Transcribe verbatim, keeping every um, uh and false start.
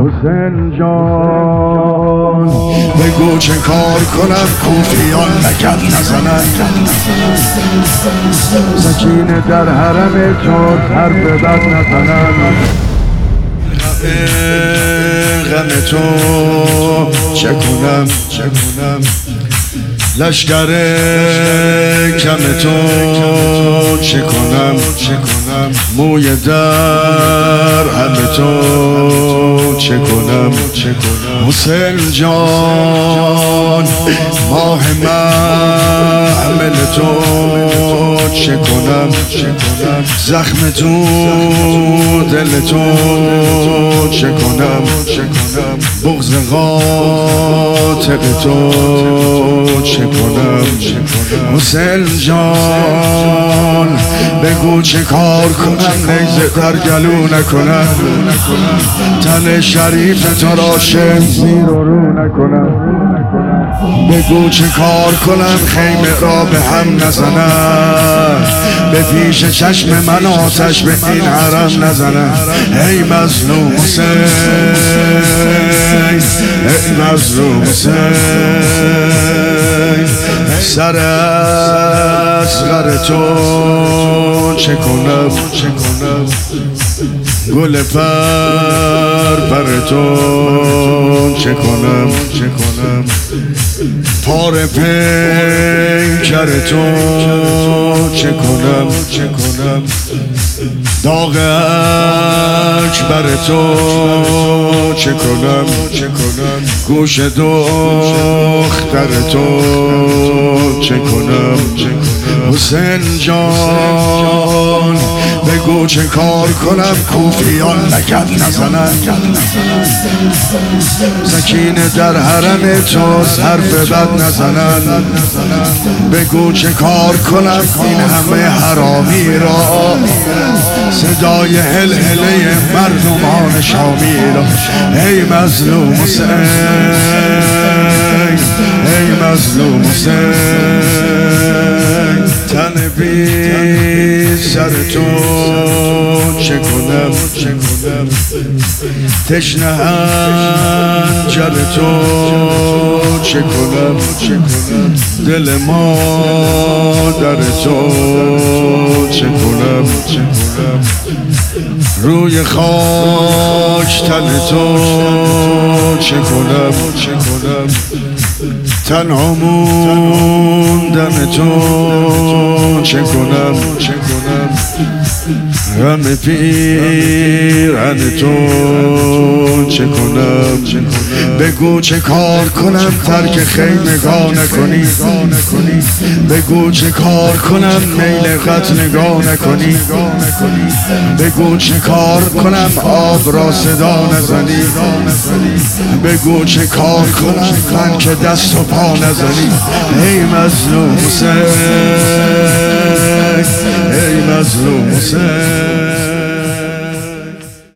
حسین جان بگو چه کار کنم کوفیان لگد نزنن سکینه در حرم تو سر به بد نزنن غم تو چه کنم چه کنم لشکر کم تو چه کنم چه کنم موی در هم تو چه کنم چه کنم حسین جان ماه محمل تو چه کنم چه کنم زخم تو دل تو چه کنم چه کنم بغض قاتل تو چه کنم حسین جان بگو چه کار کنم نیزه در گلو نکنم تن شریف تو را شم زیر و رو نکنم بگو چه کار کنم خیمه را به هم نزنم به پیش چشم من آتش به این حرم نزنم ای مظلوم حسین ای مظلوم حسین سر اصغر تو چه کنم چه کنم گل پر پر تو چه کنم چه کنم پار پیکر تو چه کنم چه کنم داغ اکبر تو چه کنم چه کنم گوش دختر تو چه کنم چه کنم حسین جان بگو چه کار کنم کوفیان لگد نزنن سکینه در حرم تو سر به بد نزنن بگو چه کار کنم این همه حرامی را صدای هلهله مردمان شامی را ای مظلوم حسین ای مظلوم حسین تن بی سر تو چه کنم چه کنم تشنه هنجر تو چه کنم چه کنم دل مادر تو چه کنم چه کنم روی خاک تن تو چه کنم چه کنم تنها موندن تو چه کنم چه کنم غم پیرهن تو چه کنم چه کنم بگو چه کار کنم ترک خیمگاه نکنی بگو چه کار کنم میل قتل نگاه نکنی بگو چه کار کنم آب را صدا نزنی بگو چه کار کنم من که دست و پا نزنی ای مظلوم حسین ای مظلوم حسین